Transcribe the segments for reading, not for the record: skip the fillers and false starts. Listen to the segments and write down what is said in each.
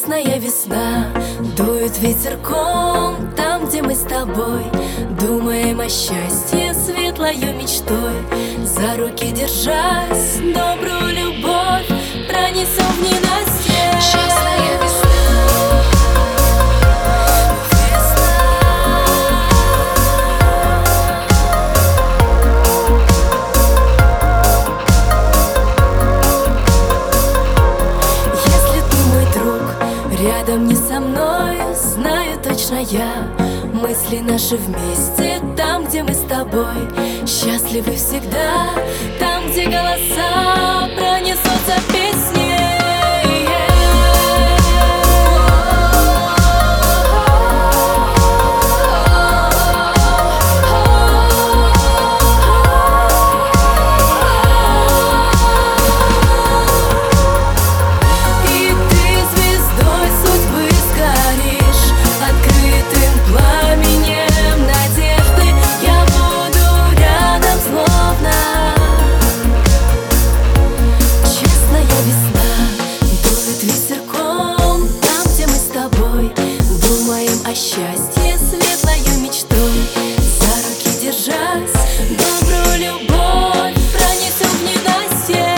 Честная весна дует ветерком там, где мы с тобой думаем о счастье светлою мечтой. За руки держась, добрую любовь пронесем в ненастье. Честная весна. Рядом не со мной, знаю точно я. Мысли наши вместе, там, где мы с тобой счастливы всегда, там, где голоса пронесутся песни. О счастье светлою мечтой. За руки держась, добрую любовь пронесем в ненастье.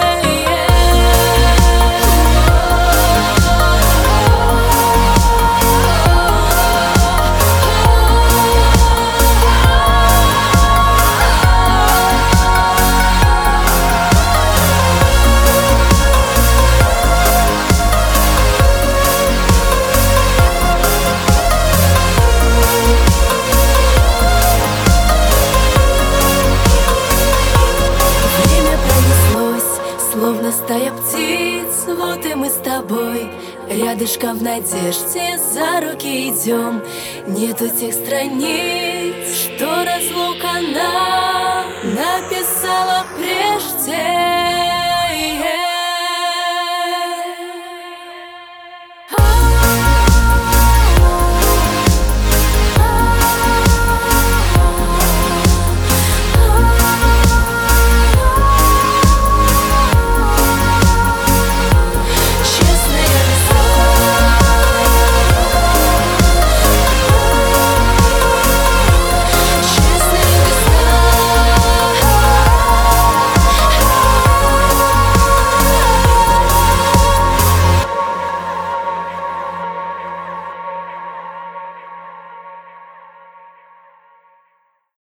Словно стая птиц, вот и мы с тобой рядышком в надежде за руки идем. Нету тех страниц, что разлука нас